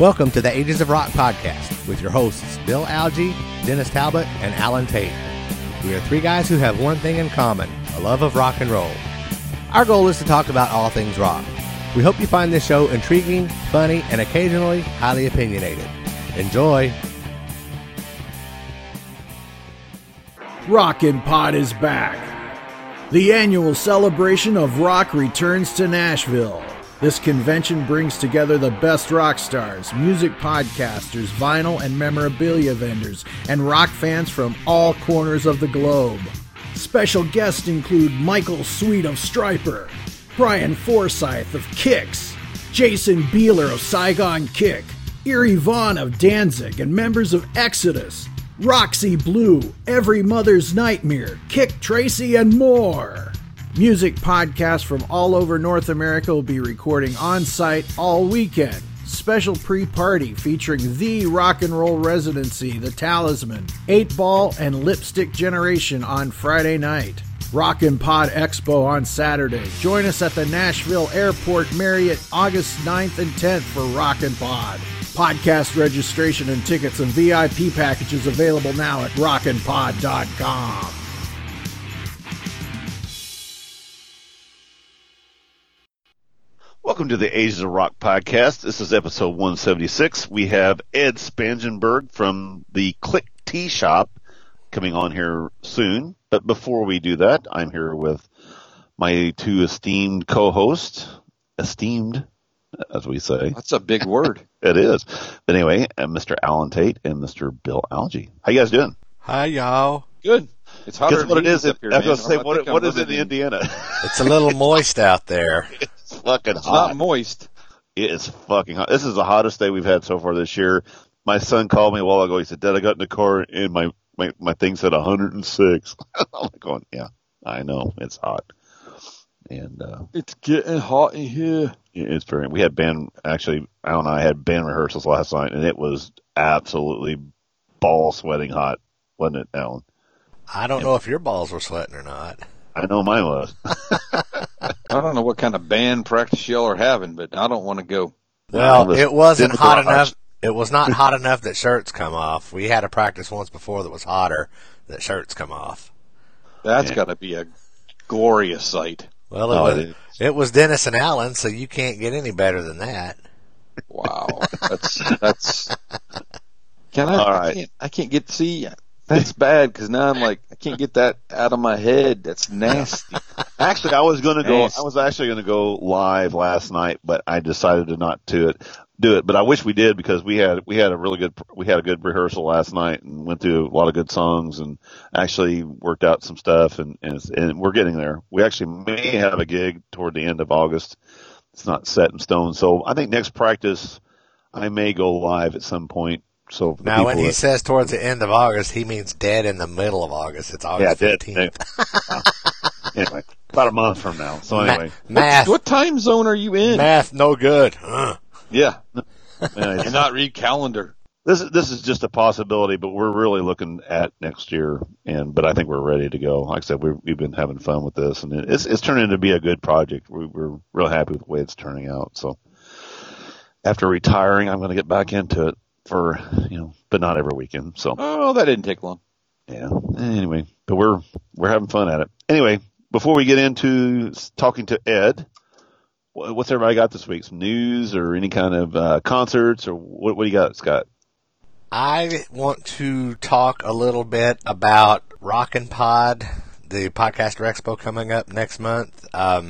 Welcome to the Ages of Rock podcast with your hosts Bill Algie, Dennis Talbot, and Alan Tate. We are three guys who have one thing in common, a love of rock and roll. Our goal is to talk about all things rock. We hope you find this show intriguing, funny, and occasionally highly opinionated. Enjoy! Rockin' Pod is back. The annual celebration of rock returns to Nashville. This convention brings together the best rock stars, music podcasters, vinyl and memorabilia vendors, and rock fans from all corners of the globe. Special guests include Michael Sweet of Stryper, Brian Forsyth of Kix, Jason Beeler of Saigon Kick, Eerie Vaughn of Danzig, and members of Exodus, Roxy Blue, Every Mother's Nightmare, Kick Tracy, and more. Music podcasts from all over North America will be recording on-site all weekend. Special pre-party featuring The Rock and Roll Residency, The Talisman, 8 Ball, and Lipstick Generation on Friday night. Rockin' Pod Expo on Saturday. Join us at the Nashville Airport Marriott August 9th and 10th for Rockin' Pod. Podcast registration and tickets and VIP packages available now at rockinpod.com. Welcome to the Ages of Rock podcast. This is episode 176. We have Ed Spangenberg from the Click Tea Shop coming on here soon. But before we do that, I'm here with my two esteemed co-hosts. Esteemed, as we say. That's a big word. It is. But anyway, Mr. Alan Tate and Mr. Bill Algie. How you guys doing? Hi, y'all. Good. It's hotter. Guess what it is? Up here, I was going to say, I what is it in Indiana? It's a little moist out there. It's fucking It's hot. not moist. It's fucking hot. This is the hottest day we've had so far this year. My son called me a while ago. He said, Dad, I got in the car and my thing said 106. I'm like going, yeah, I know. It's hot. And It's getting hot in here. it's very, we had Alan and I had band rehearsals last night, and it was absolutely ball sweating hot, wasn't it, Alan? I don't know if your balls were sweating or not. I know mine was. I don't know what kind of band practice y'all are having, but I don't want to go. Well, Listen, it wasn't Dennis hot Rock. enough. It was not hot enough that shirts come off. We had a practice once before that was hotter that shirts come off. That's Yeah. got to be a glorious sight. Well, Oh, it is. it was Dennis and Alan, so you can't get any better than that. Wow. That's. Can I? All right. I can't get to see. That's bad because now I'm like I can't get that out of my head. That's nasty. Actually, I was Nasty. actually going to go live last night, but I decided to not do it. But I wish we did because we had a good rehearsal last night and went through a lot of good songs and actually worked out some stuff and we're getting there. We actually may have a gig toward the end of August. It's not set in stone. So I think next practice I may go live at some point. So for the Now, when people he says towards the end of August, he means dead in the middle of August. It's August 15th. Anyway, about a month from now. So anyway, Math, What time zone are you in? math, no good. Yeah. anyway, And not read calendar. this is just a possibility, but we're really looking at next year. But I think we're ready to go. Like I said, we've been having fun with this, and it's turning to be a good project. We're real happy with the way it's turning out. So after retiring, I'm going to get back into it for but not every weekend. So Oh, that didn't take long. yeah. Anyway, but we're having fun at it. Anyway, before we get into talking to Ed, what's everybody got this week? Some news or any kind of concerts or what do you got, Scott? I want to talk a little bit about Rockin' Pod, the Podcaster Expo coming up next month.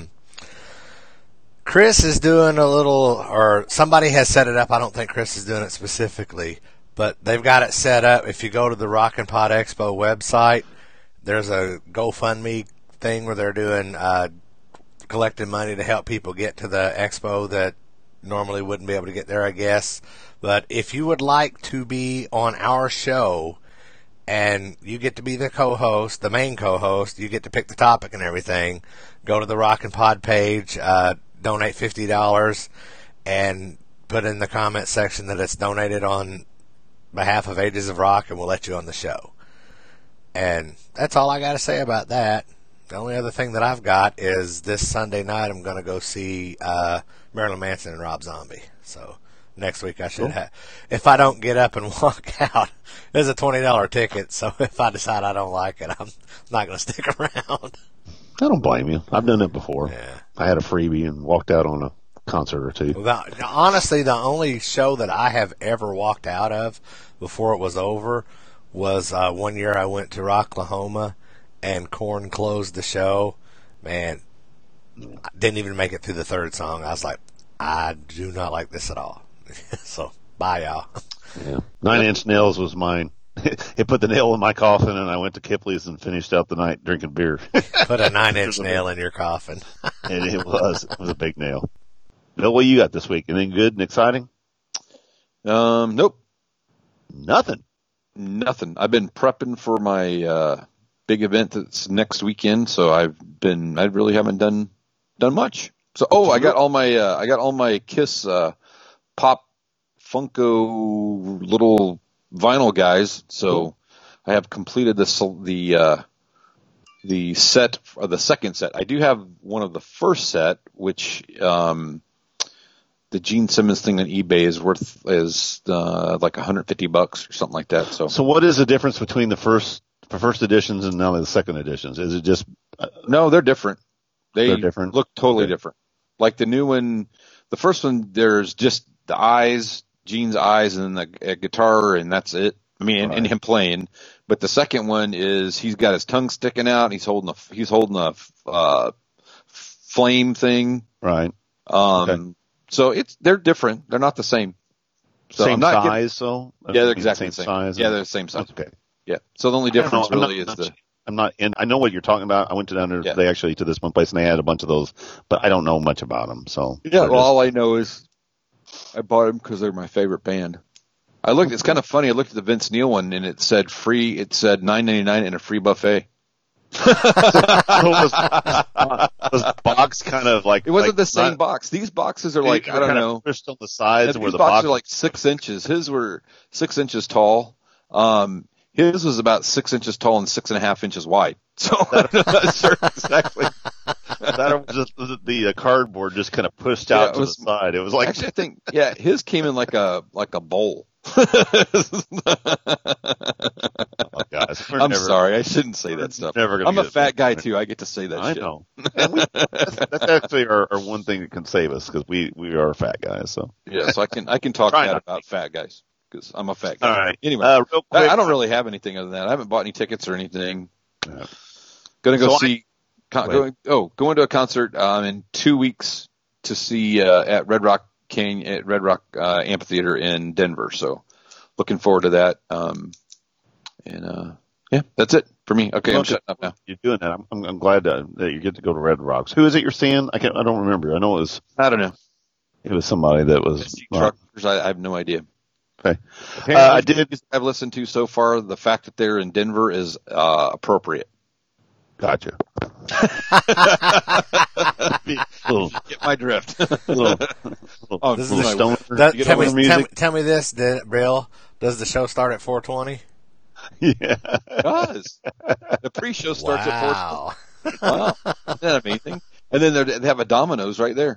Chris is doing or somebody has set it up. I don't think Chris is doing it specifically, but they've got it set up. If you go to the Rockin' Pod Expo website, there's a GoFundMe thing where they're doing collecting money to help people get to the expo that normally wouldn't be able to get there, I guess. But if you would like to be on our show and you get to be the co-host, the main co-host, you get to pick the topic and everything, go to the Rockin' Pod page, donate $50 and put in the comment section that it's donated on behalf of Ages of Rock, and we'll let you on the show. And that's all I got to say about that. The only other thing that I've got is this Sunday night I'm going to go see Marilyn Manson and Rob Zombie. So next week I should have. If I don't get up and walk out, it's a $20 ticket. So if I decide I don't like it, I'm not going to stick around. I don't blame you. I've done it before. Yeah. I had a freebie and walked out on a concert or two. Honestly, the only show that I have ever walked out of before it was over was one year I went to Rocklahoma and Korn closed the show. Man, I didn't even make it through the third song. I was like, I do not like this at all. So, bye, y'all. Yeah. 9 Inch Nails was mine. It put the nail in my coffin, and I went to Kipley's and finished out the night drinking beer. Put a 9-inch nail in your coffin. And it was a big nail. Bill, what you got this week? Anything good and exciting? Nope. Nothing. I've been prepping for my big event that's next weekend, so I really haven't done much. So, I got all my Kiss Pop Funko little vinyl guys. So cool. I have completed the set, or the second set. I do have one of the first set, which the Gene Simmons thing on eBay is worth like $150 or something like that. So what is the difference between the first editions and now the second editions? Is it just no? They're different. They're different. Look totally different. Like the new one, the first one, there's just the eyes, Gene's eyes, and then a guitar, and that's it. I mean, and him playing. But the second one is he's got his tongue sticking out, and he's holding a flame thing. Right. Okay. So they're different. They're not the same. So same size, though? Yeah, they're exactly the same size. Yeah, they're the same size. Okay. Yeah. So the only difference really is the. I'm not in. I know what you're talking about. I went down there today actually to this one place, and they had a bunch of those, but I don't know much about them. So yeah, well, all I know is I bought them because they're my favorite band. It's kind of funny. I looked at the Vince Neil one, and it said free. It said $9.99 and a free buffet. was the box kind of like? It wasn't the same box. These boxes are like, I don't know. Pushed on the sides, where these the boxes are like 6 inches. His were 6 inches tall. His was about 6 inches tall and 6.5 inches wide. So I'm not sure exactly. That was just the cardboard just kind of pushed out to the side. It was like actually, I think his came in like a bowl. Oh, guys, I'm sorry, I shouldn't say that stuff. I'm a fat guy too. I get to say that. I shit. know. That's actually our one thing that can save us because we are fat guys. So yeah, so I can talk bad about fat guys because I'm a fat guy. All right. Anyway, real quick, I don't really have anything other than that. I haven't bought any tickets or anything. Yeah. Going to a concert in 2 weeks to see at Red Rock Amphitheater in Denver. So looking forward to that. That's it for me. Okay, I'm shutting up now. You're doing that. I'm glad that you get to go to Red Rocks. Who is it you're seeing? I don't remember. I know I don't know. It was somebody that was truckers. I have no idea. Okay. I've listened to so far. The fact that they're in Denver is appropriate. Gotcha. Get my drift. Tell me this, Bill. Does the show start at 4:20? Yeah, it does. The pre-show starts at 4:20. Wow, isn't that amazing? And then they have a Domino's right there.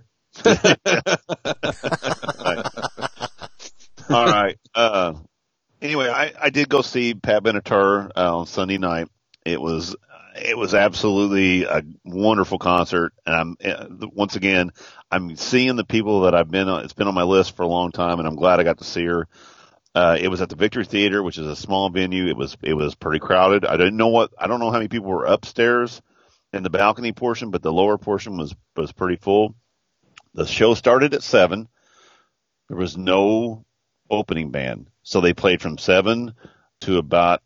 All right. Anyway, I did go see Pat Benatar on Sunday night. It was absolutely a wonderful concert, and once again I'm seeing the people that I've been on. It's been on my list for a long time, and I'm glad I got to see her. It was at the Victory Theater, which is a small venue. It was pretty crowded. I don't know how many people were upstairs in the balcony portion, but the lower portion was pretty full. The show started at 7. There was no opening band, so they played from 7 to about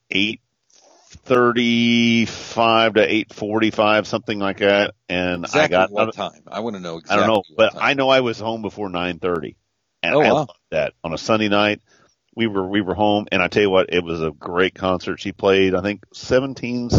8:35 to 8:45, something like that. And exactly what time? I want to know exactly. I don't know, but I know I was home before 9:30. And I loved that on a Sunday night. We were home, and I tell you what, it was a great concert. She played, I think, 16,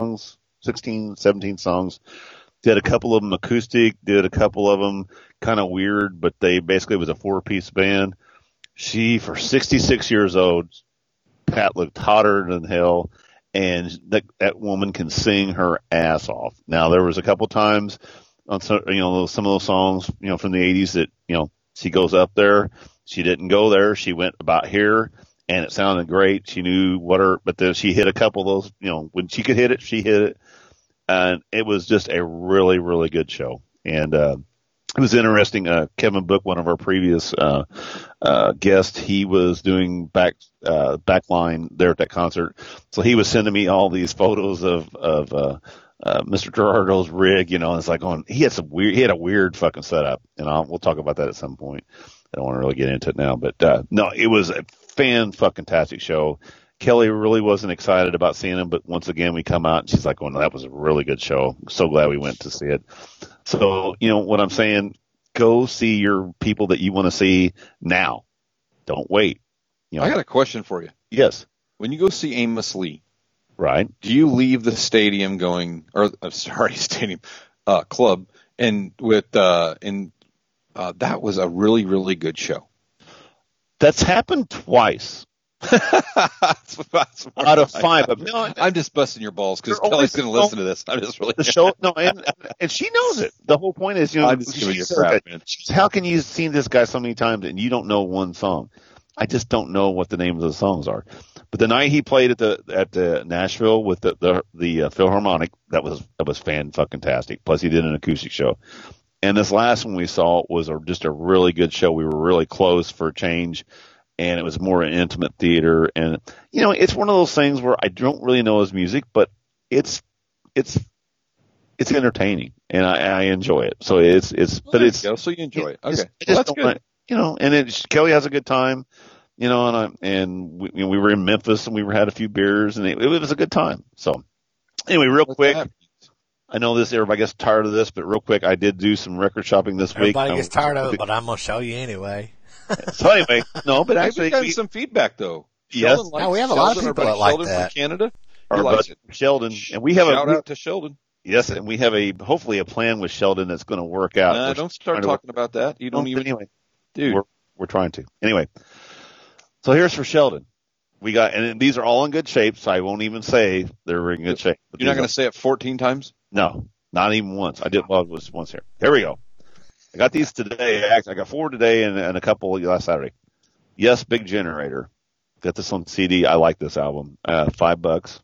17 songs. Did a couple of them acoustic, did a couple of them kind of weird, but they basically was a 4-piece band. She, for 66 years old, Pat looked hotter than hell, and that woman can sing her ass off. Now, there was a couple times on some of those songs, from the 80s that, she goes up there She didn't go there. She went about here, and it sounded great. She knew but then she hit a couple of those, when she could hit it, she hit it. And it was just a really, really good show. And, it was interesting. Kevin Book, one of our previous, guests, he was doing backline there at that concert. So he was sending me all these photos of Mr. Gerardo's rig, it's like he had a weird fucking setup, and we'll talk about that at some point. I don't want to really get into it now, but no, it was a fan-fucking-tastic show. Kelly really wasn't excited about seeing him, but once again, we come out and she's like, "Oh, no, that was a really good show. So glad we went to see it." So, what I'm saying, go see your people that you want to see now. Don't wait. I got a question for you. Yes. When you go see Amos Lee, right? Do you leave the stadium club, and that was a really, really good show. That's happened twice. Out of 5. I'm just busting your balls because Kelly's going to listen to this. I'm just really the show. No, and she knows it. The whole point is, I'm just giving you crap, man. How can you have seen this guy so many times and you don't know one song? I just don't know what the names of the songs are. But the night he played at the Nashville with the Philharmonic, that was fan-fucking-tastic. Plus, he did an acoustic show. And this last one we saw was just a really good show. We were really close for a change. And it was more an intimate theater. And, it's one of those things where I don't really know his music, but it's entertaining and I enjoy it. So so you enjoy it. Okay. That's good. And Kelly has a good time, and we were in Memphis and we had a few beers and it was a good time. So anyway, real quick, I know everybody gets tired of this, but real quick, I did do some record shopping this week. Everybody gets tired of it, but I'm going to show you anyway. So anyway, no, but actually, we've gotten some feedback though. Yes, we have a lot of people that like that. From Canada, Sheldon, and we have shout out to Sheldon. Yes, and we have hopefully a plan with Sheldon that's going to work out. Don't start talking about that. You don't even. Anyway, dude, we're trying to. Anyway, so here's for Sheldon. We got, and these are all in good shape, so I won't even say they're in good shape. You're not going to say it 14 times? No, not even once. I did. Well, it was once here. Here we go. I got these today. I got 4 today and a couple last Saturday. Yes, Big Generator. Got this on CD. I like this album. $5.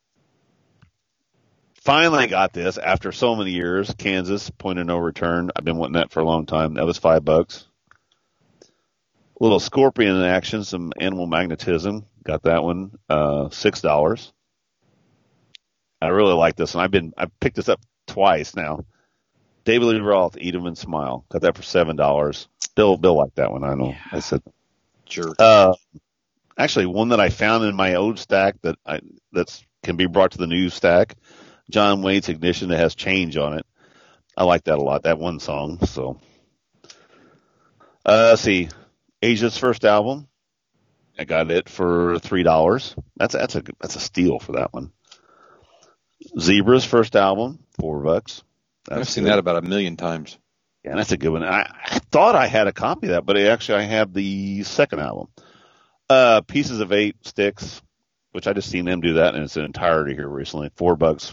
Finally got this after so many years. Kansas, Point of No Return. I've been wanting that for a long time. That was $5. A little Scorpion in action, some Animal Magnetism. Got that one. $6. I really like this, and I picked this up twice now. David Lee Roth, Eat 'Em and Smile. Got that for $7. Bill liked that one. I know. Yeah. I said, sure. Actually, one that I found in my old stack that's can be brought to the new stack. John Waite's Ignition that has Change on it. I like that a lot. That one song. So, let's see, Asia's first album. I got it for $3. That's a steal for that one. Zebra's first album, $4. I've seen that about 1 million times. Yeah, that's a good one. I thought I had a copy of that, but I have the second album. Pieces of 8 Sticks, which I just seen them do that in its entirety here recently. $4.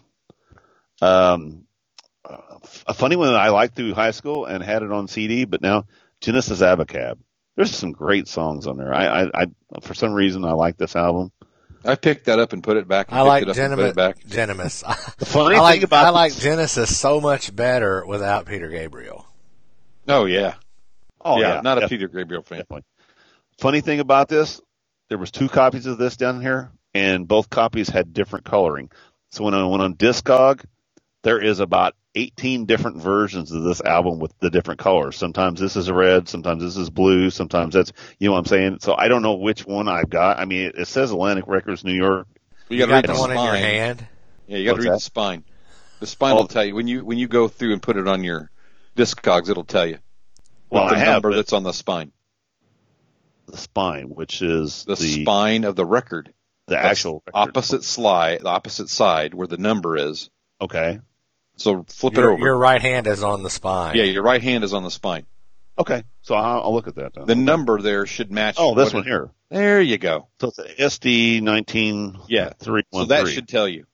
A funny one that I liked through high school and had it on CD, but now Genesis Abacab. There's some great songs on there. I for some reason I like this album. I picked that up and put it back. I like Genesis. The funny thing about I like Genesis so much better without Peter Gabriel. Oh yeah. Oh yeah. Not a Peter Gabriel fan. Definitely. Funny thing about this, there was 2 copies of this down here, and both copies had different coloring. So when I went on Discog, there is about 18 different versions of this album with the different colors. Sometimes this is red, sometimes this is blue, sometimes that's, you know what I'm saying? So I don't know which one I've got. I mean, it says Atlantic Records, New York. You got to read the one in your hand? Yeah, you got to read the spine. The spine will tell you. When you go through and put it on your Discogs, it'll tell you. Well, the number that's on the spine. The spine, which is the spine of the record. The actual record. Opposite side where the number is. Okay. So flip it over. Your right hand is on the spine. Yeah, your right hand is on the spine. Okay, so I'll look at that then. The number there should match. Oh, this one here. There you go. So it's an SD 19. Yeah. 313. So that should tell you.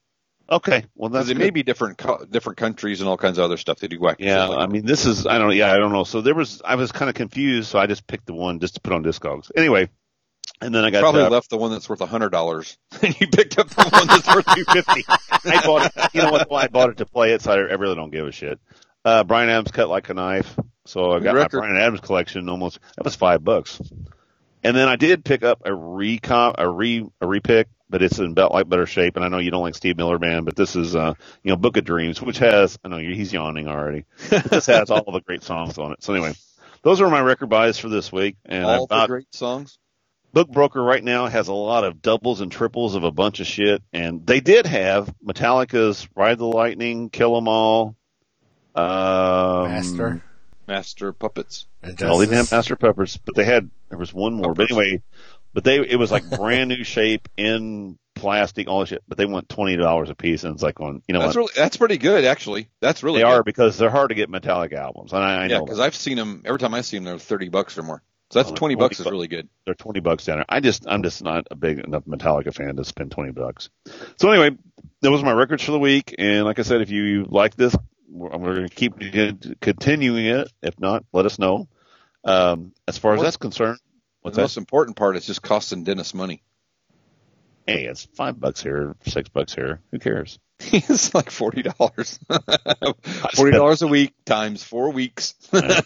Okay, well that's Because it may be different countries and all kinds of other stuff. They do wacky. Yeah, like I mean, this is I don't know. So I was kind of confused, so I just picked the one just to put on Discogs. Anyway, and then I got probably left the one that's worth $100, and you picked up the one that's worth $250. I bought it. You know what? I bought it to play it, so I really don't give a shit. Bryan Adams Cut Like a Knife. So I got my Bryan Adams collection. That was $5. And then I did pick up a repick, but it's in better shape. And I know you don't like Steve Miller Band, but this is Book of Dreams, which has he's yawning already. This has all the great songs on it. So anyway, those are my record buys for this week. And all the great songs. Book Broker right now has a lot of doubles and triples of a bunch of shit, and they did have Metallica's Ride the Lightning, Kill 'Em All, Master Puppets. Well, they didn't have Master Puppets, but there was one more. But anyway, it was like brand new shape in plastic, all that shit. But they want $20 a piece, and it's like that's pretty good actually. That's really they good. are because they're hard to get Metallica albums, and I know because I've seen them every time I see them. They're $30 or more. So that's $20 is really good. They're $20 down there. I'm just not a big enough Metallica fan to spend $20. So anyway, that was my records for the week. And like I said, if you like this, we're going to keep continuing it. If not, let us know. As far as that's concerned, the most important part is just costing Dennis money. Hey, it's $5 here, $6 here. Who cares? It's like $40. $40 a week times 4 weeks. But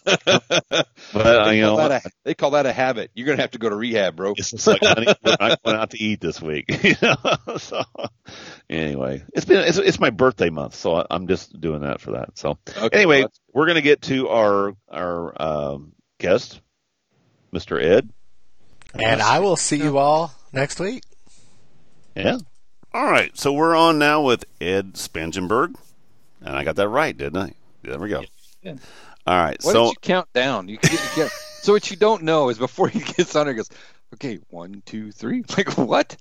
they call that a habit. You're gonna have to go to rehab, bro. It's like, honey, we're not going out to eat this week. So anyway, it's my birthday month, so I'm just doing that for that. So anyway, we're gonna get to our guest, Mr. Ed, and I will see you all next week. Yeah. All right, so we're on now with Ed Spangenberg, and I got that right, didn't I? There we go. Yeah. All right, Why did you count down? So what you don't know is before he gets on, he goes, "Okay, 1, 2, 3." Like what?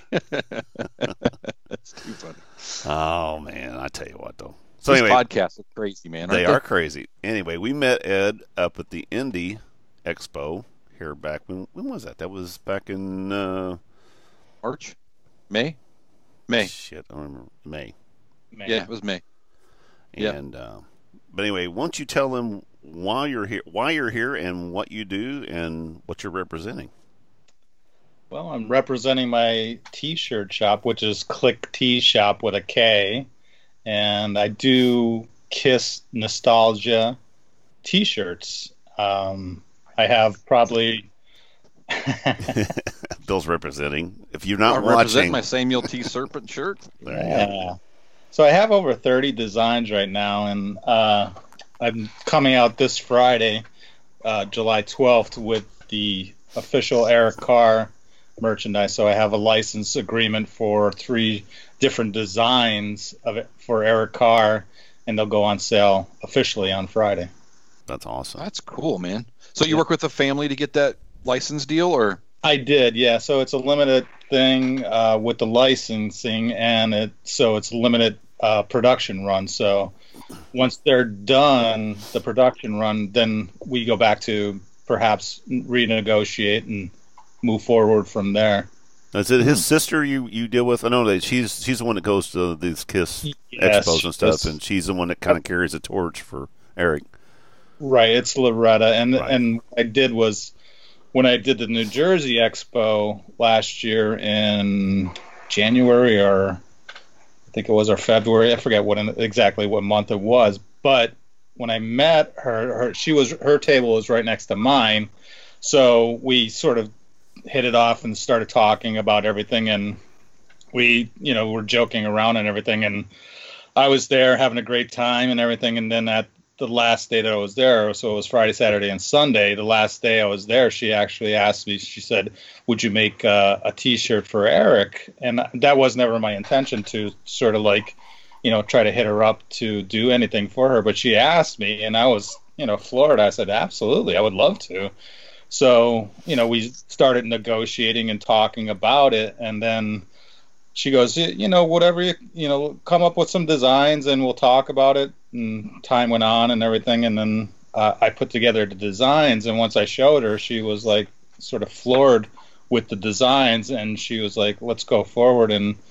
That's too funny. Oh man, I tell you what though. So these podcasts are crazy, man. They are crazy. Anyway, we met Ed up at the Indie Expo here back when was that? That was back in March, May. Shit, I don't remember. May. Yeah, it was May. And but anyway, won't you tell them why you're here, and what you do, and what you're representing? Well, I'm representing my T-shirt shop, which is Click T Shop with a K, and I do Kiss Nostalgia T-shirts. I have probably. Bill's representing. If you're not watching, represent my Samuel T. Serpent shirt. Yeah. So I have over 30 designs right now, and I'm coming out this Friday, July 12th, with the official Eric Carr merchandise. So I have a license agreement for 3 different designs of it for Eric Carr, and they'll go on sale officially on Friday. That's awesome. That's cool, man. So you work with a family to get that license deal, or? I did, yeah. So it's a limited thing with the licensing, and it's limited production run. So once they're done, the production run, then we go back to perhaps renegotiate and move forward from there. Is it his sister you deal with? I know that she's the one that goes to these Kiss expos and stuff, and she's the one that kind of carries the torch for Eric. Right, it's Loretta, and what I did was, when I did the New Jersey Expo last year in January, or I think it was, or February, I forget exactly what month it was, but when I met her table was right next to mine, so we sort of hit it off and started talking about everything, and we, were joking around and everything, and I was there having a great time and everything, and then at the last day that I was there, so it was Friday, Saturday, and Sunday, the last day I was there, she actually asked me, she said, would you make a T-shirt for Eric? And that was never my intention to sort of try to hit her up to do anything for her. But she asked me, and I was, floored. I said, absolutely, I would love to. So, we started negotiating and talking about it, and then she goes, whatever, come up with some designs and we'll talk about it. And time went on and everything. And then I put together the designs. And once I showed her, she was like sort of floored with the designs. And she was like, let's go forward. And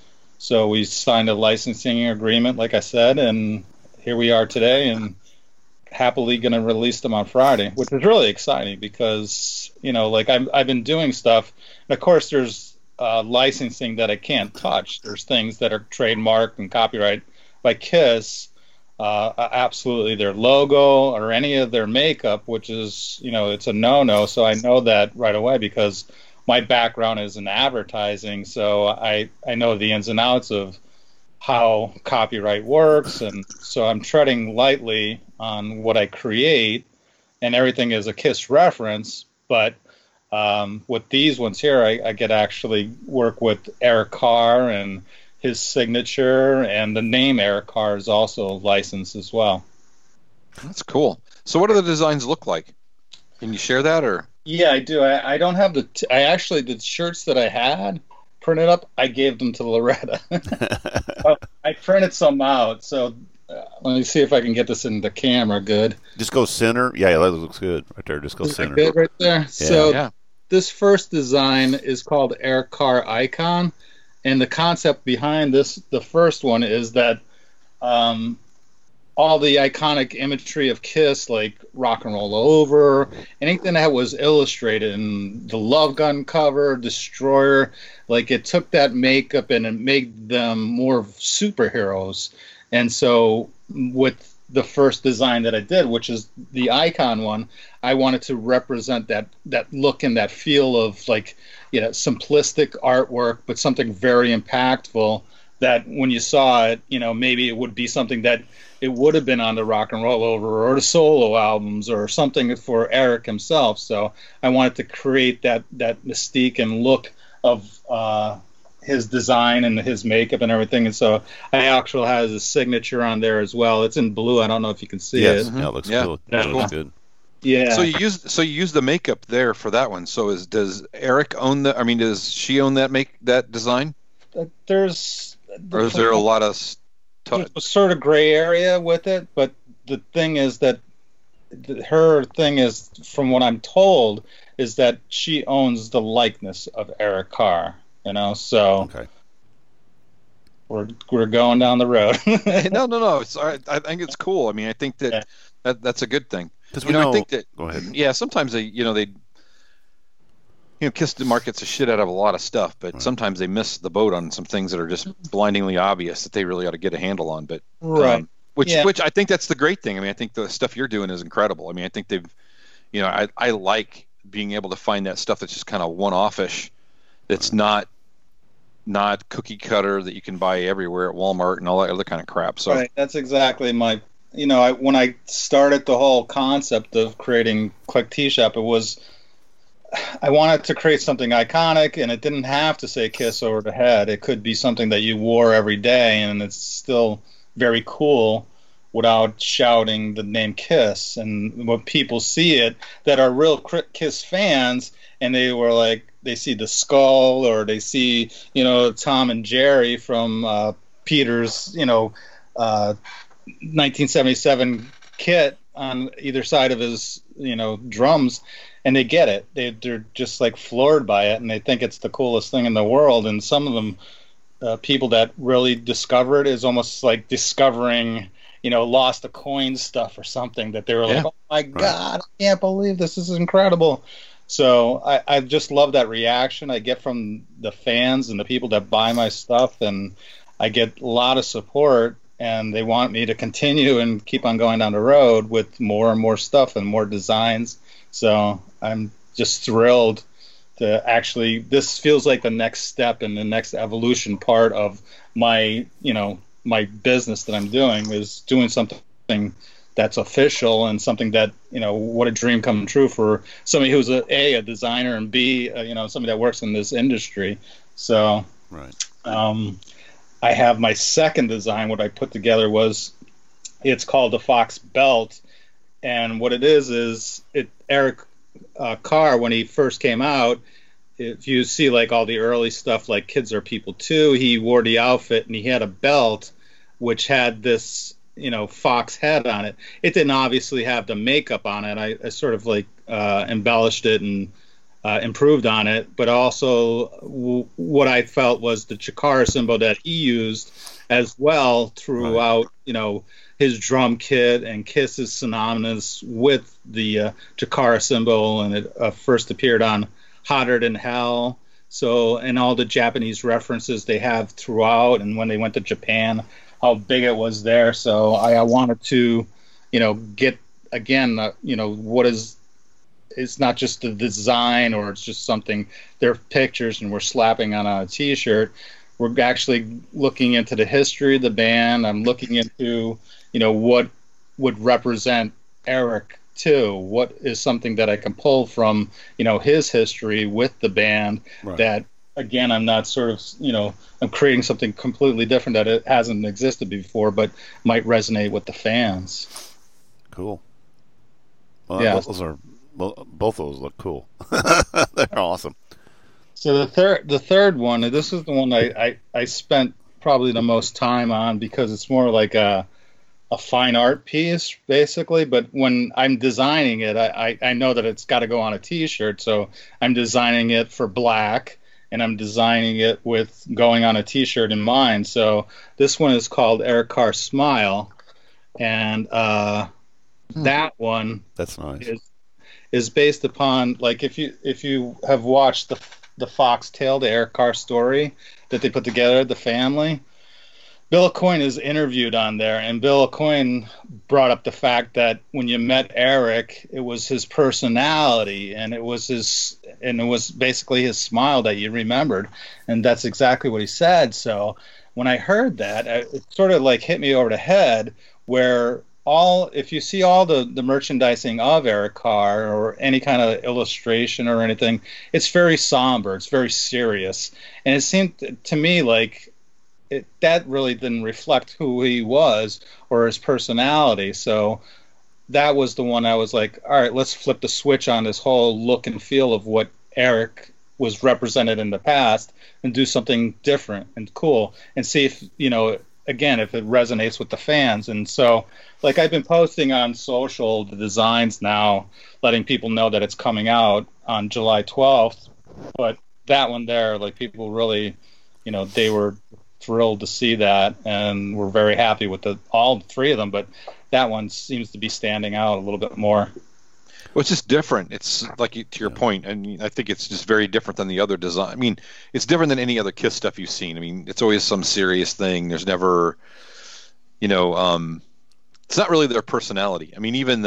So we signed a licensing agreement, like I said, and here we are today, and happily going to release them on Friday, which is really exciting because, like I've been doing stuff. And of course, there's licensing that I can't touch. There's things that are trademarked and copyright by Kiss. Absolutely their logo or any of their makeup, which is, it's a no-no. So I know that right away because my background is in advertising. So I know the ins and outs of how copyright works. And so I'm treading lightly on what I create, and everything is a Kiss reference. But with these ones here, I get to actually work with Eric Carr and his signature, and the name Eric Carr is also licensed as well. That's cool. So what do the designs look like? Can you share that? Or yeah, I do. I don't have I actually, the shirts that I had printed up, I gave them to Loretta. I printed some out, so let me see if I can get this in the camera good. Just go center. Yeah, that looks good right there. Just go Is that center. good right there? Yeah. So this first design is called Eric Carr Icon, and the concept behind the first one is that all the iconic imagery of Kiss, like Rock and Roll Over, anything that was illustrated in the Love Gun cover, Destroyer, like it took that makeup and it made them more superheroes. And so with the first design that I did, which is the Icon one, I wanted to represent that look and that feel of like, simplistic artwork, but something very impactful that when you saw it, maybe it would be something that it would have been on the Rock and Roll Over or the solo albums or something for Eric himself. So I wanted to create that mystique and look of his design and his makeup and everything. And so I actually has a signature on there as well. It's in blue. I don't know if you can see it. Yeah, it looks cool. Yeah. It looks good. Yeah. So you use the makeup there for that one. So does Eric own does she own that design? There's or is there a lot of there's a sort of gray area with it, but the thing is that her thing is, from what I'm told, is that she owns the likeness of Eric Carr. So okay. We're going down the road. No. I think it's cool. I mean, I think that's a good thing. Because I think that. Go ahead. Yeah, sometimes they Kiss markets the shit out of a lot of stuff, but sometimes they miss the boat on some things that are just blindingly obvious that they really ought to get a handle on. But which I think that's the great thing. I mean, I think the stuff you're doing is incredible. I mean, I think they've, I like being able to find that stuff that's just kind of one-off-ish. That's not cookie cutter that you can buy everywhere at Walmart and all that other kind of crap. So right, that's exactly my. When I started the whole concept of creating Click Tea Shop, I wanted to create something iconic, and it didn't have to say Kiss over the head. It could be something that you wore every day, and it's still very cool without shouting the name Kiss. And when people see it that are real Kiss fans, and they see the skull, or they see, Tom and Jerry from Peter's, 1977 kit on either side of his, drums, and they get it. They're just like floored by it, and they think it's the coolest thing in the world. And some of them, people that really discover it, is almost like discovering, lost a coin stuff or something, that they were like, oh my God, I can't believe this is incredible. So I just love that reaction I get from the fans and the people that buy my stuff, and I get a lot of support, and they want me to continue and keep on going down the road with more and more stuff and more designs. So I'm just thrilled to actually, this feels like the next step and the next evolution part of my, my business that I'm doing, is doing something that's official, and something that, what a dream come true for somebody who's a designer, and B, somebody that works in this industry. So right. I have my second design. What I put together it's called the Fox Belt, and what it is Eric Carr, when he first came out, if you see like all the early stuff like Kids Are People Too, he wore the outfit and he had a belt which had this, fox head on it. It didn't obviously have the makeup on it. I sort of like embellished it and improved on it, but also what I felt was the Chikara symbol that he used as well throughout, his drum kit, and Kiss is synonymous with the Chikara symbol, and it first appeared on Hotter Than Hell. So, and all the Japanese references they have throughout, and when they went to Japan, how big it was there. So I wanted to, get, again, what is, it's not just the design or it's just something, they're pictures and we're slapping on a t-shirt. We're actually looking into the history of the band. I'm looking into, what would represent Eric too. What is something that I can pull from, his history with the band, right, that, again, I'm not sort of, I'm creating something completely different that it hasn't existed before, but might resonate with the fans. Cool. Well, yeah. Both of those look cool. They're awesome. So the third one, this is the one I spent probably the most time on, because it's more like a fine art piece, basically. But when I'm designing it, I know that it's got to go on a t-shirt, so I'm designing it for black, and I'm designing it with going on a t-shirt in mind. So this one is called Eric Carr Smile, and that one, that's nice, is based upon, like, if you have watched the Foxtail, the Eric Carr story that they put together, the family, Bill Aucoin is interviewed on there, and Bill Aucoin brought up the fact that when you met Eric, it was his personality, and it was basically his smile that you remembered, and that's exactly what he said. So when I heard that, it sort of like hit me over the head, where if you see all the merchandising of Eric Carr or any kind of illustration or anything, it's very somber, it's very serious, and it seemed to me like that really didn't reflect who he was or his personality. So that was the one I was like, all right, let's flip the switch on this whole look and feel of what Eric was represented in the past and do something different and cool, and see if, again, if it resonates with the fans. And so, like, I've been posting on social the designs now, letting people know that it's coming out on July 12th. But that one there, like, people really, they were thrilled to see that, and we're very happy with all three of them. But that one seems to be standing out a little bit more. Well, it's just different. It's like, to your point, and I think it's just very different than the other design. I mean, it's different than any other Kiss stuff you've seen. I mean, it's always some serious thing. There's never, it's not really their personality. I mean, even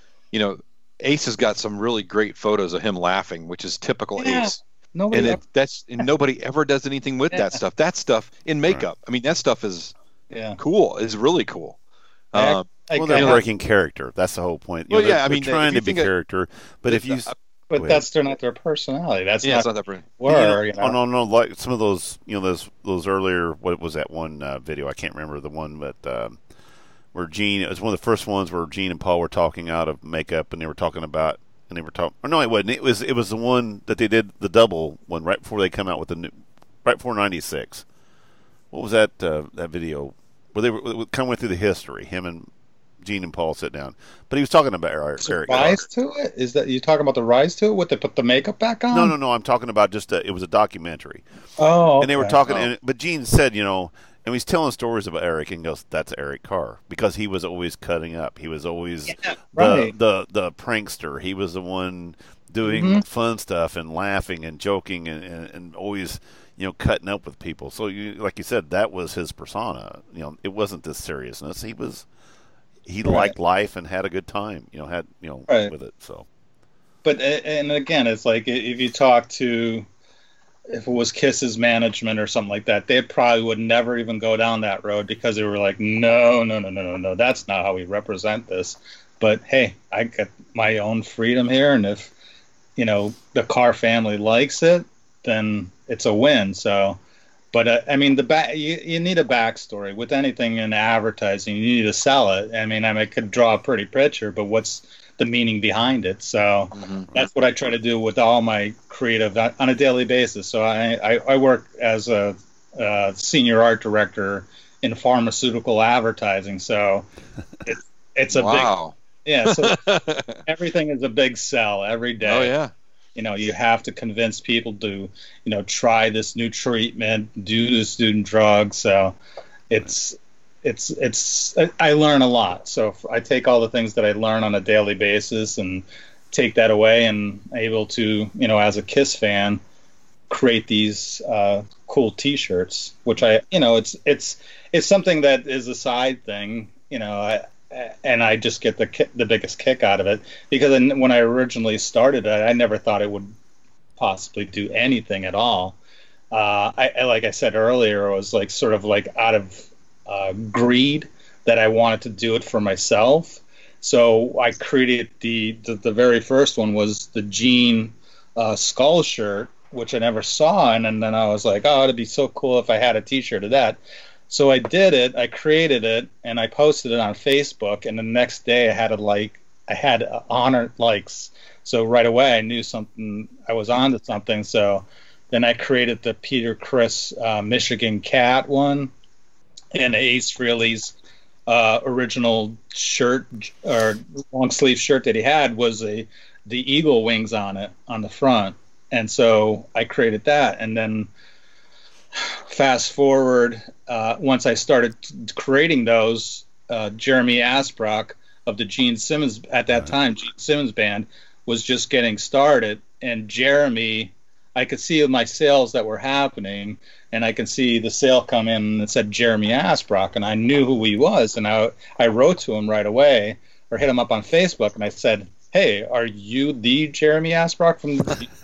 Ace has got some really great photos of him laughing, which is typical Ace. Nobody ever does anything with that stuff. That stuff in makeup. Right. I mean, that stuff is cool. Is really cool. They're breaking character. That's the whole point. They're trying to be character, but if you, but that's not their personality. That's not that. No. Like some of those, those earlier. What was that one video? I can't remember the one, but where Gene. It was one of the first ones where Gene and Paul were talking out of makeup, and they were talking about. And they were talking. Or no, it wasn't. It was the one that they did the double one right before they come out with the new, right before '96. What was that video? Where they kind of went through the history. Him and Gene and Paul sit down, but he was talking about Eric. Rise to it? Is that you talking about the rise to it? What, they put the makeup back on? No. I'm talking about just it was a documentary. Oh, okay. And they were talking, but Gene said, and he's telling stories about Eric, and goes, "That's Eric Carr," because he was always cutting up. He was always the prankster. He was the one doing fun stuff and laughing and joking and always cutting up with people. So like you said, that was his persona. It wasn't this seriousness. He liked life and had a good time. With it. So, but and again, it's like if you talk to. If it was Kiss's management or something like that, they probably would never even go down that road, because they were like, no, that's not how we represent this. But hey, I got my own freedom here, and if the Carr family likes it, then it's a win. So, but I mean, you need a backstory with anything in advertising. You need to sell it. I mean, I could draw a pretty picture, but what's the meaning behind it? So that's what I try to do with all my creative on a daily basis. So I work as a senior art director in pharmaceutical advertising. So it's a wow. big, so everything is a big sell every day. Oh yeah. You have to convince people to, try this new treatment, do this new drug. So I learn a lot. So I take all the things that I learn on a daily basis and take that away, and able to, as a Kiss fan, create these cool T-shirts, which it's something that is a side thing, and I just get the biggest kick out of it, because when I originally started it, I never thought it would possibly do anything at all. Like I said earlier, it was like sort of like out of greed that I wanted to do it for myself. So I created the very first one was the Gene skull shirt, which I never saw, and then I was like, oh, it'd be so cool if I had a T-shirt of that. So I did it, I created it, and I posted it on Facebook, and the next day I had 100 likes. So right away I knew I was onto something. So then I created the Peter Criss Michigan Cat one, and Ace Frehley's original shirt, or long sleeve shirt that he had, was the eagle wings on it on the front. And so I created that, and then fast forward, once I started creating those, Jeremy Asbrock of the Gene Simmons, at that time, Gene Simmons Band, was just getting started. And Jeremy, I could see my sales that were happening, and I could see the sale come in and it said Jeremy Asbrock, and I knew who he was. And I wrote to him right away, or hit him up on Facebook, and I said, hey, are you the Jeremy Asbrock from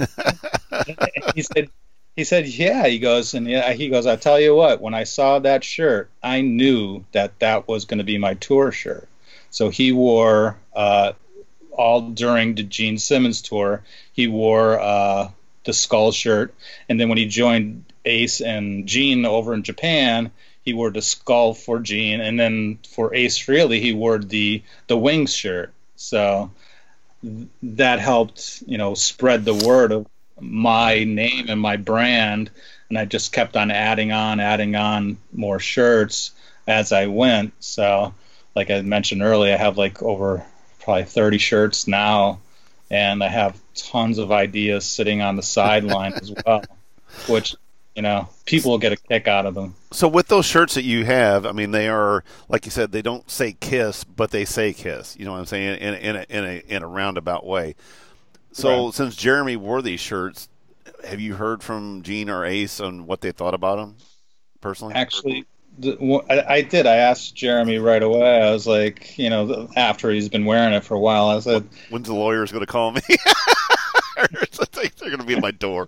He said, yeah. He goes, I tell you what, when I saw that shirt, I knew that was going to be my tour shirt. So he wore, all during the Gene Simmons tour, he wore the skull shirt. And then when he joined Ace and Gene over in Japan, he wore the skull for Gene. And then for Ace Frehley, he wore the wings shirt. So that helped, spread the word of my name and my brand, and I just kept on adding on more shirts as I went. So like I mentioned earlier, I have like over probably 30 shirts now, and I have tons of ideas sitting on the sideline as well, which people will get a kick out of them. So with those shirts that you have, I mean, they are, like you said, they don't say Kiss, but they say Kiss. You know what I'm saying? In a roundabout way. So right. Since Jeremy wore these shirts, have you heard from Gene or Ace on what they thought about them personally? Actually, I did. I asked Jeremy right away. I was like, after he's been wearing it for a while, I said, when's the lawyer's going to call me? They're going to be at my door.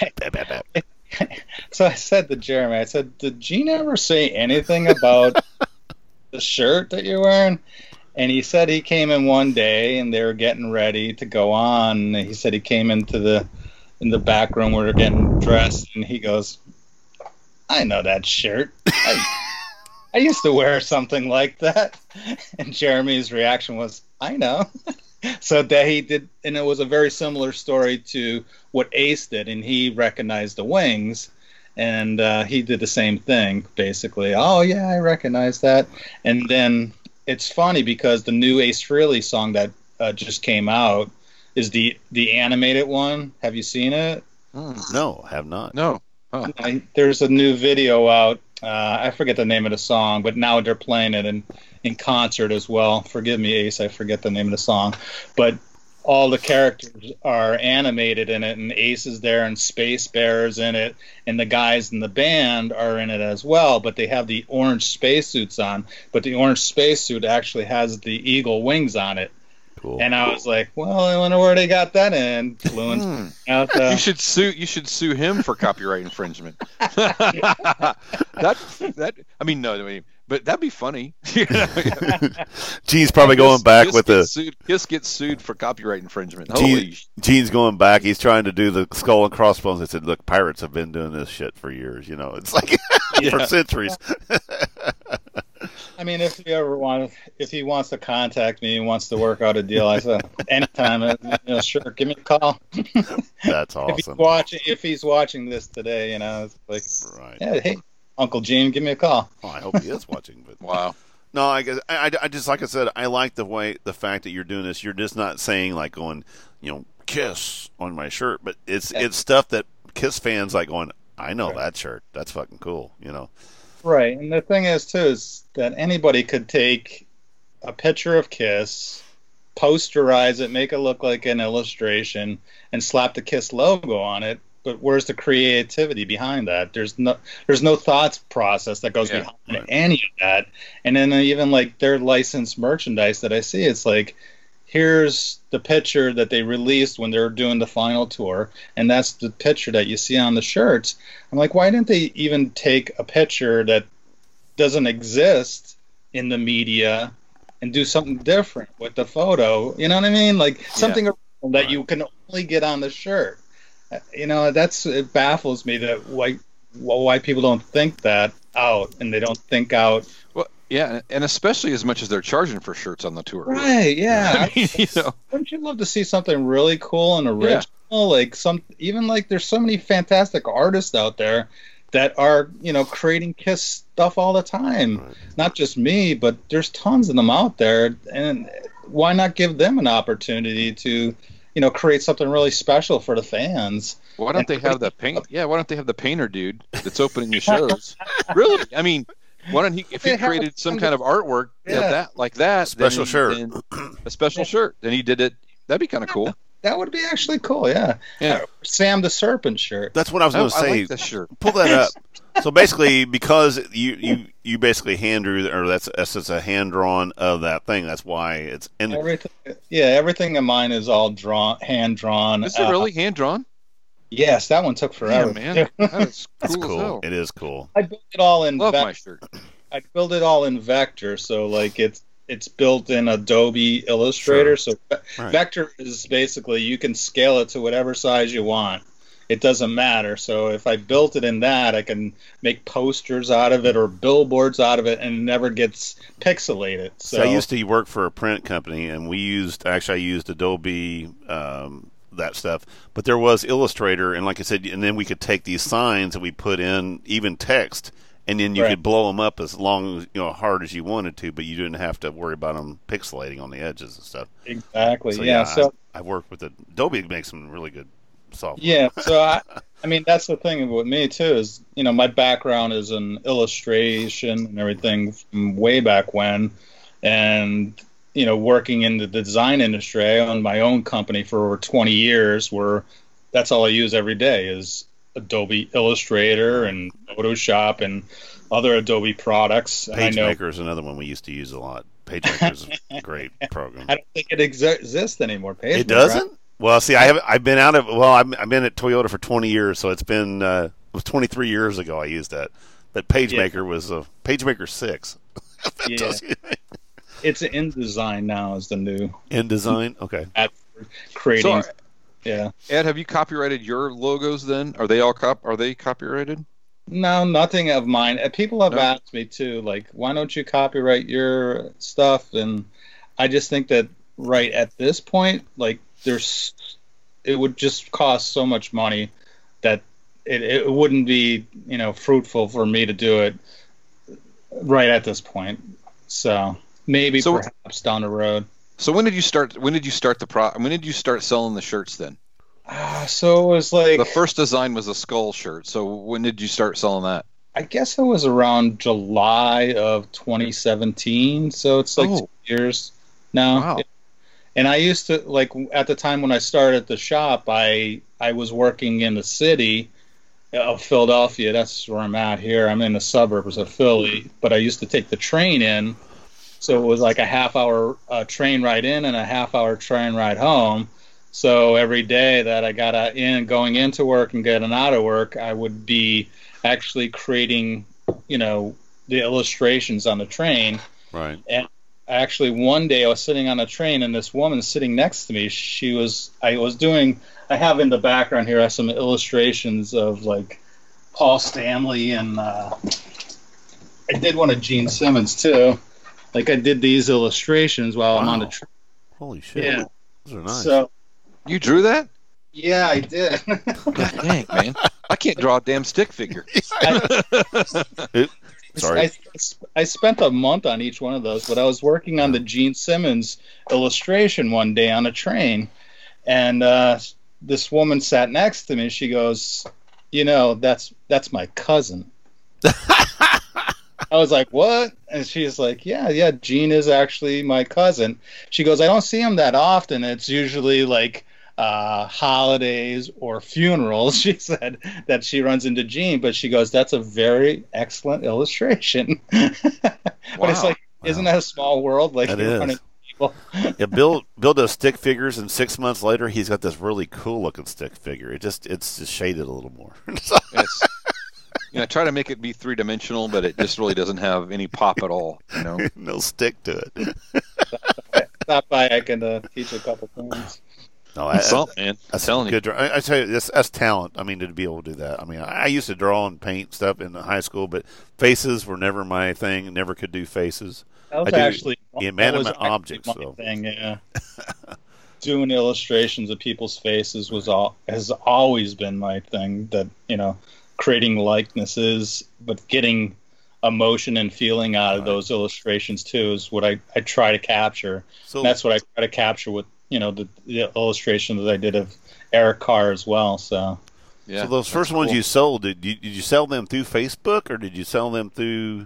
So I said to Jeremy, did Gene ever say anything about the shirt that you're wearing? And he said he came in one day and they were getting ready to go on. And he said he came in the back room where they're getting dressed, and he goes, I know that shirt. I used to wear something like that. And Jeremy's reaction was, I know. So that he did, and it was a very similar story to what Ace did, and he recognized the wings, and he did the same thing, basically. Oh, yeah, I recognize that. And then it's funny because the new Ace Frehley song that just came out is the animated one. Have you seen it? No, have not. No. Huh. There's a new video out. I forget the name of the song, but now they're playing it in concert as well. Forgive me, Ace, I forget the name of the song. But all the characters are animated in it, and Ace is there, and Space Bear's in it, and the guys in the band are in it as well, but they have the orange spacesuits on. But the orange spacesuit actually has the eagle wings on it. Cool. And I was like, well, I wonder where they got that influence. You should sue him for copyright infringement. But that'd be funny. Gene's probably going back with Kiss gets sued for copyright infringement. Gene's going back. He's trying to do the skull and crossbones. They said, look, pirates have been doing this shit for years. It's like for centuries. I mean, if he wants to contact me and wants to work out a deal, I said, anytime, sure, give me a call. That's awesome. If he's watching this today, it's like, right. Yeah, hey, Uncle Gene, give me a call. Oh, I hope he is watching. But wow. No, I just, like I said, I like the fact that you're doing this. You're just not saying like going, Kiss on my shirt, but it's stuff that Kiss fans like going, I know that shirt. That's fucking cool, Right, and the thing is too is that anybody could take a picture of Kiss, posterize it, make it look like an illustration, and slap the Kiss logo on it. But where's the creativity behind that? There's no thoughts process that goes behind any of that. And then even like their licensed merchandise that I see, it's like, here's the picture that they released when they were doing the final tour, and that's the picture that you see on the shirts. I'm like, why didn't they even take a picture that doesn't exist in the media and do something different with the photo? You know what I mean? Like something that you can only get on the shirt. It baffles me that why people don't think that out, and they don't think out. Well, yeah, and especially as much as they're charging for shirts on the tour. Right, yeah. I mean, Wouldn't you love to see something really cool and original? Yeah. There's so many fantastic artists out there that are, creating Kiss stuff all the time. Right. Not just me, but there's tons of them out there. And why not give them an opportunity to, create something really special for the fans? Why don't they have the paint? Yeah, why don't they have the painter dude that's opening your shows? Really? I mean, why don't he? If he created some kind of artwork like that, special shirt, a special shirt, then he did it. That'd be kind of cool. That would be actually cool. Yeah. Sam the Serpent shirt. That's what I was going to say. I like this shirt. Pull that up. So basically, because you basically hand drew, or that's a hand drawn of that thing. That's why it's in everything of mine is all hand drawn. Is it really hand drawn? Yes, that one took forever. Yeah, man, that's cool. As hell. It is cool. I built it all in. Love my shirt. I built it all in Vector, so like it's built in Adobe Illustrator. Sure. So Vector is basically you can scale it to whatever size you want. It doesn't matter. So if I built it in that, I can make posters out of it or billboards out of it, and it never gets pixelated. So I used to work for a print company, and I used Adobe. That stuff, but there was Illustrator, and like I said, and then we could take these signs and we put in even text, and then you could blow them up as long as hard as you wanted to, but you didn't have to worry about them pixelating on the edges and stuff. Exactly. So, So I worked with it. Adobe makes some really good software. Yeah. So I mean, that's the thing with me too is my background is in illustration and everything from way back when, and working in the design industry. I own my own company for over 20 years where that's all I use every day is Adobe Illustrator and Photoshop and other Adobe products. PageMaker is another one we used to use a lot. PageMaker is a great program. I don't think it exists anymore. PageMaker, it doesn't? Right? Well, see, I've been at Toyota for 20 years, so it's been it was 23 years ago I used that. But PageMaker was PageMaker 6. It's InDesign now is the new InDesign. Okay. Creating. So, Ed, have you copyrighted your logos? Then are they all copyrighted? No, nothing of mine. People have asked me too, like, why don't you copyright your stuff? And I just think that right at this point, like, it would just cost so much money that it wouldn't be fruitful for me to do it right at this point. So. Maybe perhaps down the road. So when did you start? When did you start selling the shirts then? So it was like the first design was a skull shirt. So when did you start selling that? I guess it was around July of 2017. So it's like 2 years now. Wow. And I used to at the time when I started the shop, I was working in the city of Philadelphia. That's where I'm at here. I'm in the suburbs of Philly, but I used to take the train in. So it was like a half-hour train ride in and a half-hour train ride home. So every day that I got going into work and getting out of work, I would be actually creating, the illustrations on the train. Right. And actually one day I was sitting on a train and this woman sitting next to me, I have in the background here, I have some illustrations of like Paul Stanley and I did one of Gene Simmons too. Like I did these illustrations while I'm on the train. Holy shit! Yeah, those are nice. So you drew that? Yeah, I did. God dang, man! I can't draw a damn stick figure. Sorry. I spent a month on each one of those, but I was working on the Gene Simmons illustration one day on a train, And this woman sat next to me. She goes, that's my cousin. I was like, what? And she's like, yeah, Gene is actually my cousin. She goes, I don't see him that often. It's usually like holidays or funerals. She said that she runs into Gene, but she goes, that's a very excellent illustration. But it's like, isn't that a small world? Like, it you're is. running into people. Yeah, Bill does stick figures, and 6 months later, he's got this really cool looking stick figure. It's just shaded a little more. I try to make it be 3-dimensional, but it just really doesn't have any pop at all. No stick to it. Stop by, I can teach you a couple things. No, That's something, man. I'm telling you. I tell you, that's talent. I mean, to be able to do that. I mean, I used to draw and paint stuff in high school, but faces were never my thing. Never could do faces. That was actually inanimate objects. My thing, yeah. Doing illustrations of people's faces has always been my thing. That creating likenesses, but getting emotion and feeling out of those illustrations too is what I try to capture. So and that's what I try to capture with the illustration that I did of Eric Carr as well. So yeah. So those first ones you sold, did you sell them through Facebook or did you sell them through?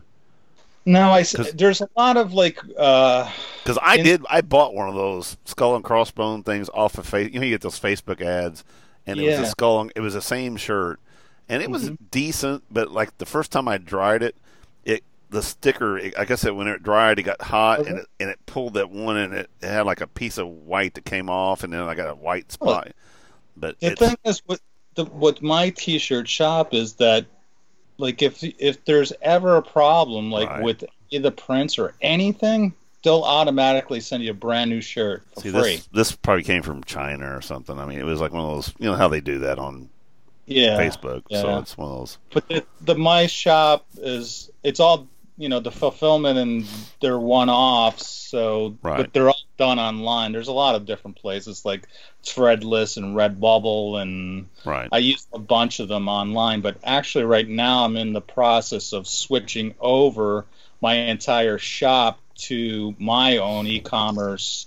No, there's a lot of like because I bought one of those skull and crossbone things off of Facebook. You get those Facebook ads, and it was a skull. It was the same shirt. And it was decent, but like the first time I dried it, the sticker, I guess when it dried, it got hot, and it pulled that one, and it had like a piece of white that came off, and then I got a white spot. But the thing is, with my T-shirt shop is that, like, if there's ever a problem, like with the prints or anything, they'll automatically send you a brand new shirt for free. This probably came from China or something. I mean, it was like one of those, how they do that on Facebook. Yeah. So it's one of those. But my shop it's all, the fulfillment and they're one-offs. So, but they're all done online. There's a lot of different places like Threadless and Redbubble, and I use a bunch of them online. But actually, right now, I'm in the process of switching over my entire shop to my own e-commerce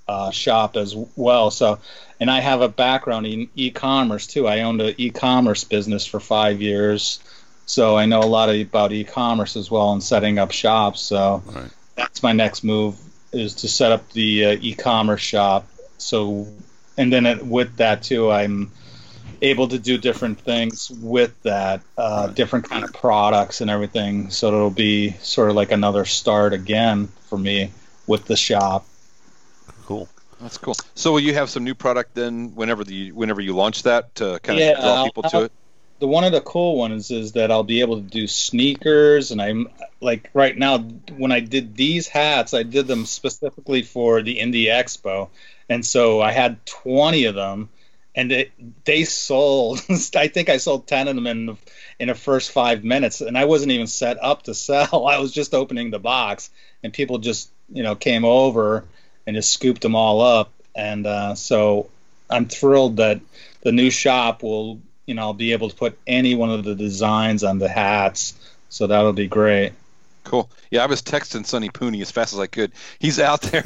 shop as well. So, and I have a background in e-commerce too. I owned an e-commerce business for 5 years, so I know a lot about e-commerce as well and setting up shops. So that's my next move, is to set up the e-commerce shop. So, and then with that too, I'm able to do different things with that, different kind of products and everything. So it'll be sort of like another start again for me with the shop. Cool. That's cool. So will you have some new product then whenever you launch that to kind of draw people to it? One of the cool ones is that I'll be able to do sneakers, and I'm like right now when I did these hats, I did them specifically for the Indie Expo, and so I had 20 of them, and they sold. I think I sold 10 of them in the first 5 minutes, and I wasn't even set up to sell. I was just opening the box, and people just came over and just scooped them all up. And so I'm thrilled that the new shop will, I'll be able to put any one of the designs on the hats. So that'll be great. Cool. Yeah, I was texting Sonny Pooney as fast as I could. He's out there.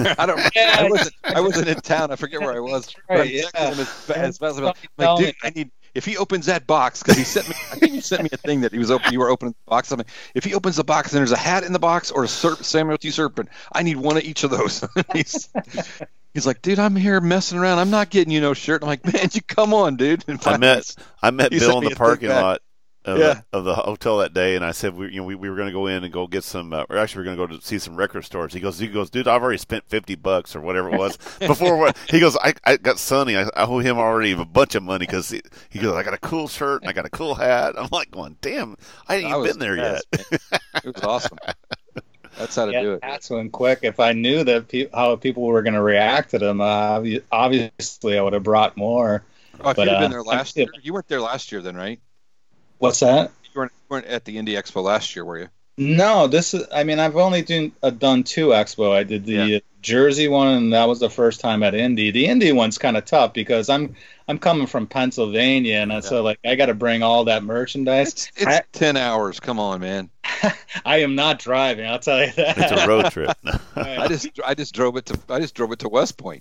I wasn't in town. I forget where I was. But I'm texting him as fast as I was. Like, dude, if he opens that box, because I think he sent me a thing that you were opening the box. If he opens the box and there's a hat in the box or a Samuel T. Serpent, I need one of each of those. He's like, dude, I'm here messing around. I'm not getting you no shirt. I'm like, man, you come on, dude. And I met Bill in the parking lot of the hotel that day, and I said we were going to go in and go get some. Or actually, we are going to go to see some record stores. He goes, dude, I've already spent $50 or whatever it was before. He goes, I got Sonny. I owe him already a bunch of money because he goes, I got a cool shirt and I got a cool hat. I'm like, going, damn, I ain't even been there yet. It was awesome. That's how to do it. Hats went quick. If I knew that how people were going to react to them, obviously I would have brought more. Oh, if you'd been there last year, you weren't there last year, then, right? What's that? You weren't at the Indie Expo last year, were you? No, I've only done 2 expo. I did the Jersey one, and that was the first time at Indy. The Indy one's kind of tough because I'm coming from Pennsylvania, and so like I got to bring all that merchandise. It's 10 hours. Come on, man. I am not driving. I'll tell you that. It's a road trip. I just drove it to West Point.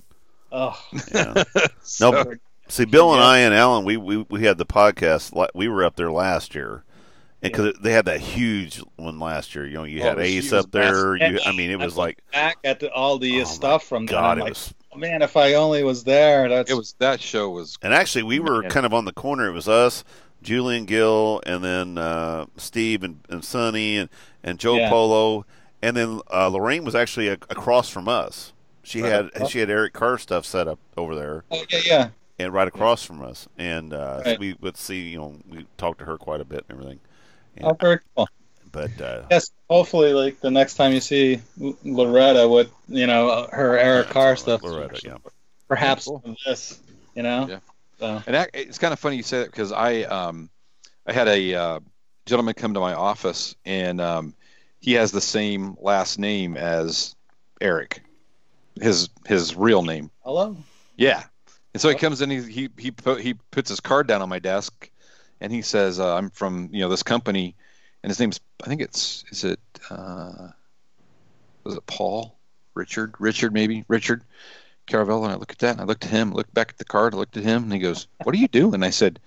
Oh, Yeah. So- No, see, Bill and I and Alan, we had the podcast. We were up there last year, and because they had that huge one last year. You know, you Oh, had it was Ace huge. up there. And I mean, it was I like, look back at all the oh my stuff from that. God, I'm it like, was. oh, man, if I only was there. that show was And actually, we were kind of on the corner. It was us, Julian Gill, and then Steve and Sonny and Joe Yeah. Polo, and then Lorraine was actually across from us. She Right. had Eric Carr stuff set up over there, Oh yeah. and right across from us. And so Right. we would see, we talked to her quite a bit and everything. Oh, very cool. But Yes, hopefully, like the next time you see Loretta with her Eric Carr stuff, Loretta, yeah. perhaps Cool. this, Yeah. So, And it's kind of funny you say that because I had a gentleman come to my office and he has the same last name as Eric, his real name. hello. Yeah. And so he comes in, he puts his card down on my desk, and he says, "I'm from this company," and his name's was it Paul, Richard maybe Richard Caravello. And I look at that, and I looked at him, looked back at the card, I looked at him, and he goes, "What are you doing?" And I said,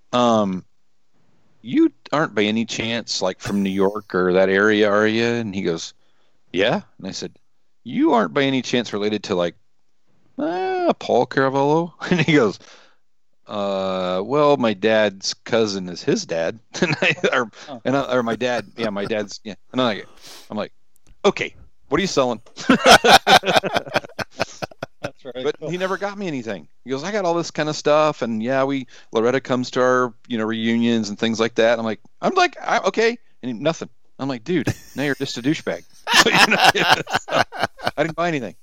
"You aren't by any chance like from New York or that area, are you?" And he goes, "Yeah." And I said, "You aren't by any chance related to like Paul Caravello?" And he goes, well, my dad's cousin is his dad, or my dad, yeah, my dad's, yeah. And I'm like, okay, what are you selling? That's right. But Cool. he never got me anything. He goes, I got all this kind of stuff, and yeah, Loretta comes to our reunions and things like that. I'm like, okay, and nothing. I'm like, dude, now you're just a douchebag. So, I didn't buy anything.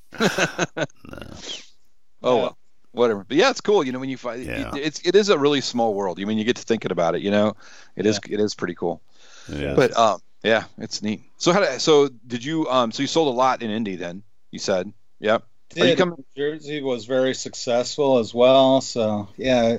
Oh, well, whatever. But yeah, it's cool. When you find it is a really small world. You get to thinking about it. It is pretty cool. Yeah. But yeah, it's neat. So did you so you sold a lot in Indy then? You said, yep. Are you coming? New Jersey was very successful as well. So yeah,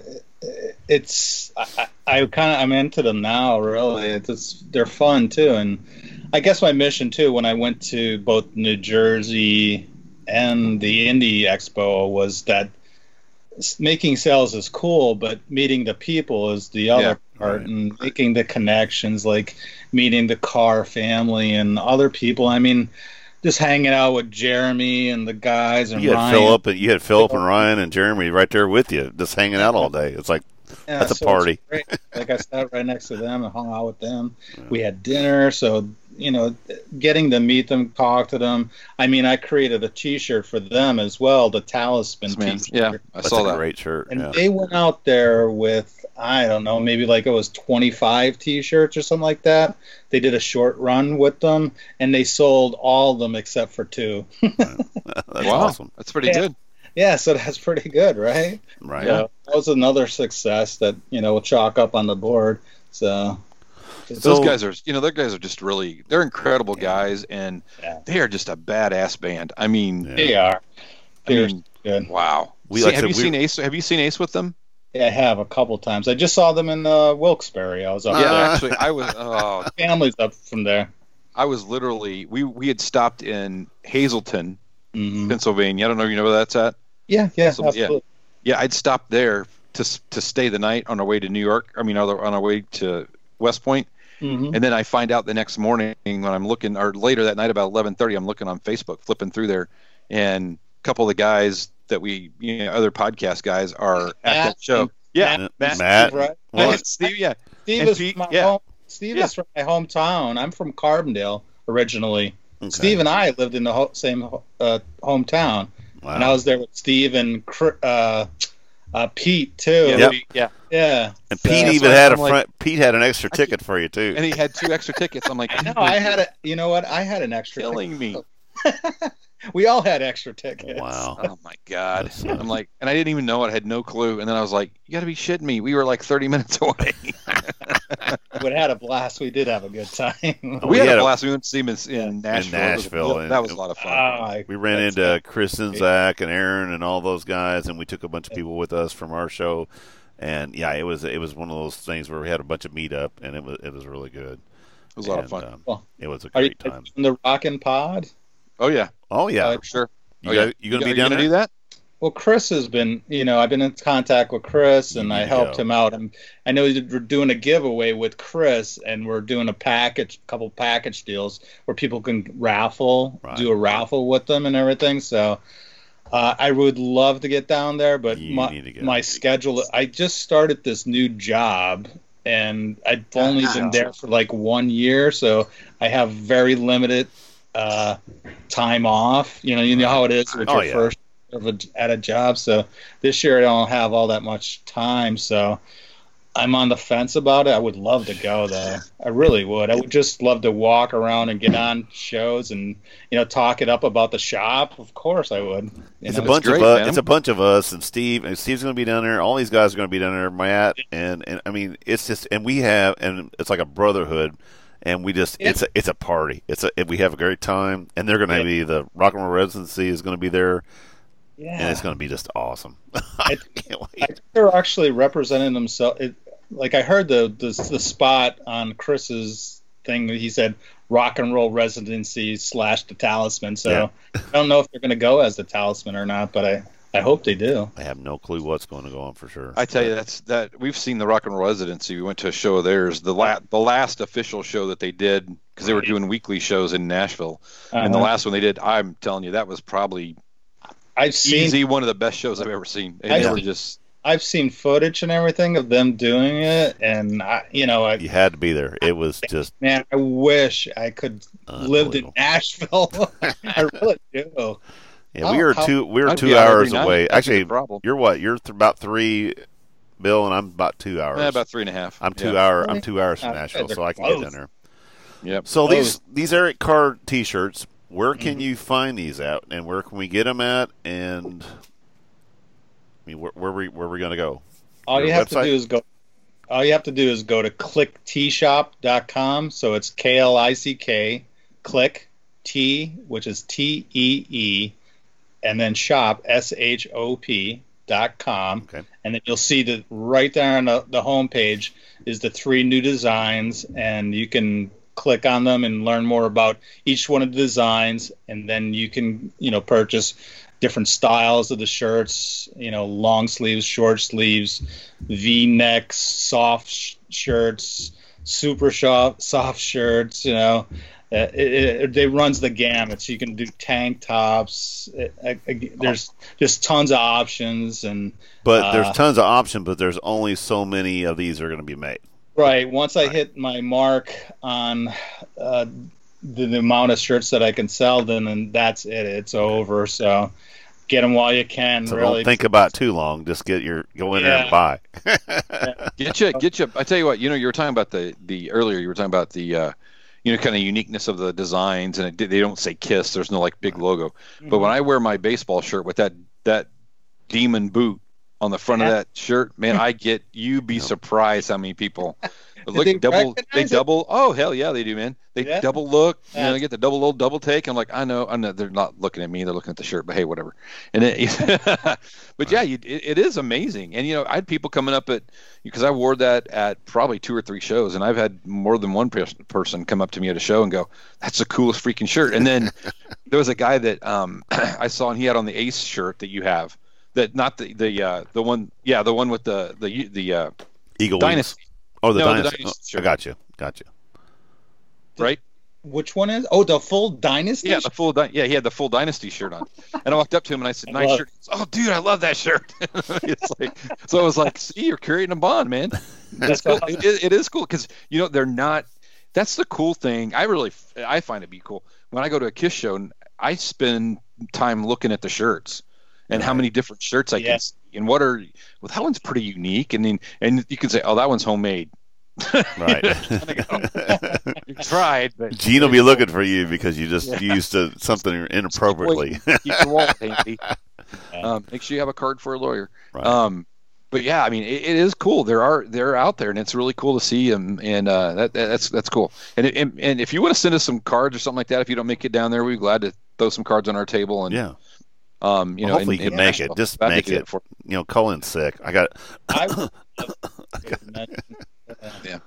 I'm into them now. Really, they're fun too. And I guess my mission too, when I went to both New Jersey and the Indie Expo, was that making sales is cool, but meeting the people is the other part, right. and making the connections, like meeting the Carr family and other people. I mean, just hanging out with Jeremy and the guys and You had Ryan. Philip and Ryan and Jeremy right there with you, just hanging out all day. It's like, Yeah, that's a so party. it's great. Like I sat right next to them and hung out with them. We had dinner, so getting to meet them, talk to them. I mean, I created a T-shirt for them as well, the Talisman T-shirt. Yeah, I That's saw a that. great shirt. And Yeah. they went out there with, I don't know, maybe like it was 25 T-shirts or something like that. They did a short run with them, and they sold all of them except for 2. That's Wow, awesome. that's pretty Yeah. good. Yeah, so that's pretty good, right? Right. So that was another success that we'll chalk up on the board. So Those guys are, their guys are just they're incredible guys, and Yeah. they are just a badass band. I mean, they are. They're mean, good. wow. We like have to- you seen Ace? Have you seen Ace with them? Yeah, I have a couple times. I just saw them in Wilkes-Barre. I was up Yeah, there. actually, I was. Oh, Family's up from there. I was literally. We had stopped in Hazleton, Hmm. Pennsylvania. I don't know if you know where that's at. Yeah, So, yeah. absolutely. Yeah, I'd stopped there to stay the night on our way to New York. I mean, on our way to West Point. Hmm. And then I find out the next morning when I'm looking, or later that night about 11:30, I'm looking on Facebook, flipping through there, and a couple of the guys that other podcast guys are at Matt that show. Yeah, Matt. Right. and Steve, yeah. Steve And is Pete, from my yeah. home. Steve is from my hometown. I'm from Carbondale originally. Okay. Steve and I lived in the same hometown, Wow. and I was there with Steve and Pete too. Yep. Yeah. Yeah. And So- Pete that's even why had I'm like- Pete had an extra ticket for you too. And he had 2 extra tickets. I'm like, No, I had a. You know what? I had an extra. killing me. We all had extra tickets. Wow. Oh my god! That's, I'm like, and I didn't even know it. I had no clue. And then I was like, you got to be shitting me. We were like 30 minutes away. We had a blast. We did have a good time. we had had a a- blast. We went to see him in Nashville. Nashville, That was a lot of fun. We ran into Chris and Zach and Aaron and all those guys, and we took a bunch of people with us from our show. And yeah, it was one of those things where we had a bunch of meetup, and it was really good. It was a lot of fun. Well, It was a Are you great time. in the Rockin' Pod? Oh yeah, Oh yeah, for sure. you Oh, yeah. you gonna be Are you down gonna there? do that? Well, Chris has been, I've been in contact with Chris, You and need I to helped go. him out. And I know we're doing a giveaway with Chris, and we're doing a couple package deals where people can Right. do a raffle with them and everything. So I would love to get down there, but You need to go. my schedule. I just started this new job, and I've only been there for like 1 year, so I have very limited time off. You know how it is with Oh, your yeah. first at a job. So this year I don't have all that much time, so I'm on the fence about it. I would love to go though. I really would. I would just love to walk around and get on shows and talk it up about the shop. Of course I would. It's a know. bunch great, of us. man. It's a bunch of us, and Steve. And Steve's going to be down there. All these guys are going to be down there. Matt, and I mean, it's just, and it's like a brotherhood, and we just, it's a party. We have a great time, and they're going to be the Rock and Roll Residency is going to be there, and it's going to be just awesome. I can't I wait. think they're actually representing themselves. Like I heard the spot on Chris's thing. He said Rock and Roll Residency / the Talisman. So I don't know if they're going to go as the Talisman or not, but I hope they do. I have no clue what's going to go on for sure. I tell you, that we've seen the Rock and Roll Residency. We went to a show of theirs, the last official show that they did, because they were doing weekly shows in Nashville, and the last one they did, I'm telling you, that was probably I've seen easy one of the best shows I've ever seen. And they were just I've seen footage and everything of them doing it, and you had to be there. It was just man, I wish I could lived in unbelievable. Nashville. I really do. Yeah, we are How- 2 I'd be out every hours night. away. That'd be Actually, the problem. you're what? You're about 3, Bill, and I'm about 2 hours. about 3.5. I'm 2 Yeah. hours. I'm 2 hours from Oh, Nashville, they're so I can get close. down there. Yep. So Close. these Eric Carr T-shirts, where can you find these at, and where can we get them at? And I mean, where we going to go? All Your you have website? to do is go. All you have to do is go to clicktshop.com. So it's KLICK, click T, which is TEE, and then shop SHOP.com. Okay. And then you'll see that right there on the homepage is the 3 new designs, and you can click on them and learn more about each one of the designs, and then you can purchase different styles of the shirts, long sleeves, short sleeves, V-necks, soft shirts, super soft shirts, it runs the gamut. So you can do tank tops. There's just tons of options. But there's tons of options, but there's only so many of these are going to be made. Right. Once I hit my mark on the amount of shirts that I can sell, then that's it. It's over. So get them while you can. So really. don't think about too long. Just go in there and buy. Get you. I tell you what. You were talking about the earlier. You were talking about the kind of uniqueness of the designs, and they don't say Kiss. There's no like big logo. But when I wear my baseball shirt with that demon boot on the front of that shirt, man, you'd be surprised how many people look they double. recognize They it? double. Oh hell yeah, they do, man. They Yeah. double look. Yeah. They get the double take. I'm like, I know. They're not looking at me. They're looking at the shirt. But hey, whatever. And but yeah, it is amazing. And I had people coming up because I wore that at probably 2 or 3 shows, and I've had more than one person come up to me at a show and go, "That's the coolest freaking shirt." And then there was a guy that I saw, and he had on the Ace shirt that you have. That not the one, the one with the Eagle Dynasty. Wings. Oh, the No, the Dynasty. Dynasty I shirt. got you. right? Which one is? Oh, the full Dynasty? Yeah, he had the full Dynasty shirt on. And I walked up to him and I said, "Nice love shirt." He goes, "Oh, dude, I love that shirt." So I was like, "See, you're creating a bond, man." That's cool. It is cool because they're not. That's the cool thing. I find it be cool when I go to a Kiss show and I spend time looking at the shirts and how many different shirts I can see and that one's pretty unique. And you can say, "Oh, that one's homemade." Right. You tried, but Gene will be looking for you because you just used something inappropriately. Keep your wallet handy. Make sure you have a card for a lawyer. Right. But yeah, I mean, it is cool. They're out there, and it's really cool to see them, and that's cool. And if you want to send us some cards or something like that, if you don't make it down there, we'd be glad to throw some cards on our table. And Yeah. hopefully you can make it. Just make it. Colin's sick. I got. Yeah.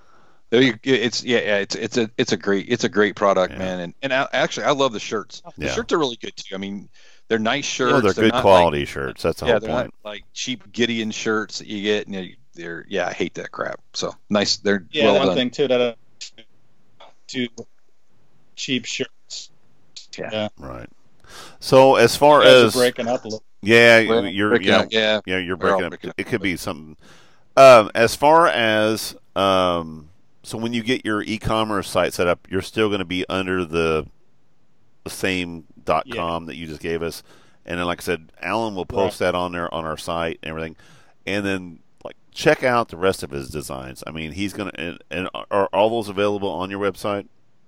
It's a great product, man. And actually, I love the shirts. The Yeah. shirts are really good too. I mean, they're nice shirts. Oh, they're good not quality shirts. That's the whole they're not point. like cheap Gideon shirts that you get, and they're I hate that crap. So nice, they're Yeah, well one done. thing too that do cheap shirts. Yeah. Right. So as far You guys are as breaking up a little. yeah, Well, you're breaking yeah, up, yeah. yeah, you're We're all breaking up. breaking up. It could be something. As far as so when you get your e-commerce site set up, you're still going to be under the same .com that you just gave us, and then like I said, Alan will post that on there on our site and everything, and then like check out the rest of his designs. I mean, he's gonna and are all those available on your website?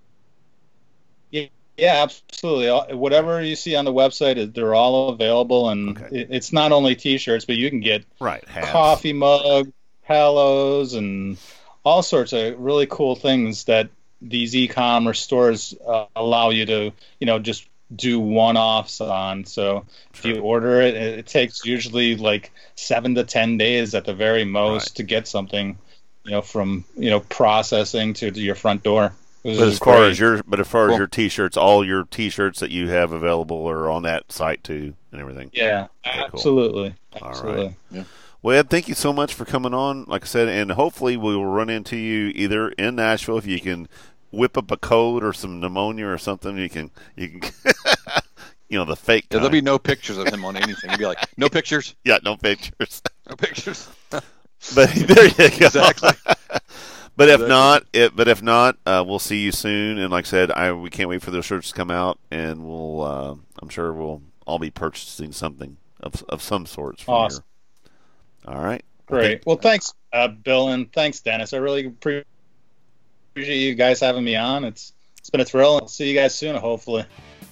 Yeah, absolutely. Whatever you see on the website, they're all available, and it's not only T-shirts, but you can get hats. Coffee mug, pillows, and all sorts of really cool things that these e-commerce stores allow you to, just do one-offs on. So if you order it, it takes usually like 7 to 10 days at the very most to get something, from processing to your front door. But as far as your T-shirts, all your T-shirts that you have available are on that site too, and everything. Yeah, absolutely. Cool. Absolutely. All right. Yeah. Well, Ed, thank you so much for coming on. Like I said, and hopefully we will run into you either in Nashville if you can whip up a code or some pneumonia or something. You can, the fake. Yeah, there'll be no pictures of him on anything. You'll be like, no pictures. Yeah, no pictures. No pictures. But there you go. Exactly. But if not, we'll see you soon. And like I said, we can't wait for those shirts to come out, and we'll, I'm sure we'll all be purchasing something of some sorts from awesome. here. All right. Great. Well, thanks, Bill, and thanks, Dennis. I really appreciate you guys having me on. It's been a thrill. I'll see you guys soon, hopefully.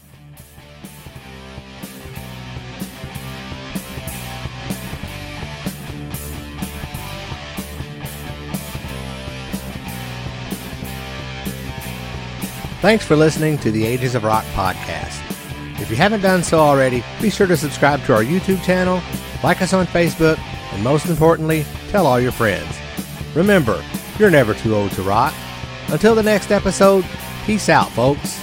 Thanks for listening to the Ages of Rock podcast. If you haven't done so already, be sure to subscribe to our YouTube channel, like us on Facebook, and most importantly, tell all your friends. Remember, you're never too old to rock. Until the next episode, peace out, folks.